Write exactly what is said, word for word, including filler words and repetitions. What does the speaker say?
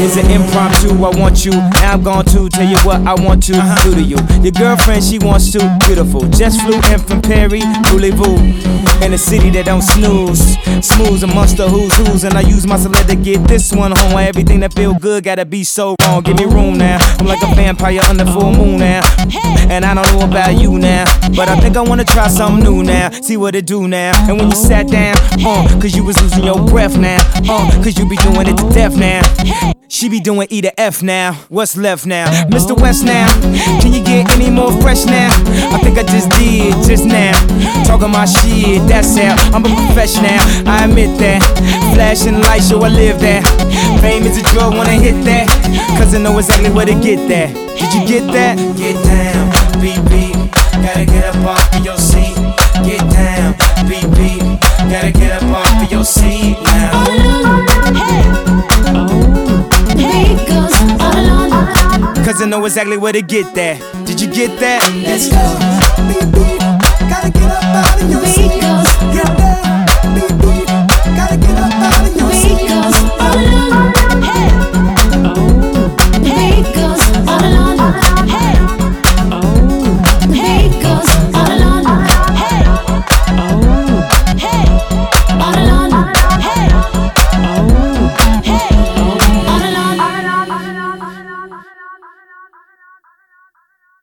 It's an impromptu, I want you. Now I'm going to tell you what I want to uh-huh. do to you. Your girlfriend, she wants to. Beautiful. Just flew in from Perry, Voulez-vous. In a city that don't snooze. Smooth amongst the who's who's. And I use my celeb to get this one home. Where everything that feel good gotta be so wrong. Give me room now. I'm like a vampire under full moon now. And I don't know about you now, but I think I wanna try something new now. See what it do now. And when you sat down, uh, cause you was losing your breath now. Uh, cause you be doing it to death now. She be doing E to F now. What's left now? Mister West now. Can you get any more fresh now? I think I just did just now. Talking my shit, that's how I'm a professional. I admit that. Flashing lights, so I live that. Fame is a drug, wanna hit that. Cause I know exactly where to get that. Did you get that? Get down, B B. Gotta get up off of your seat. Get down, B B. Gotta get up off of your seat now. Cause I know exactly where to get that. Did you get that? Let's go.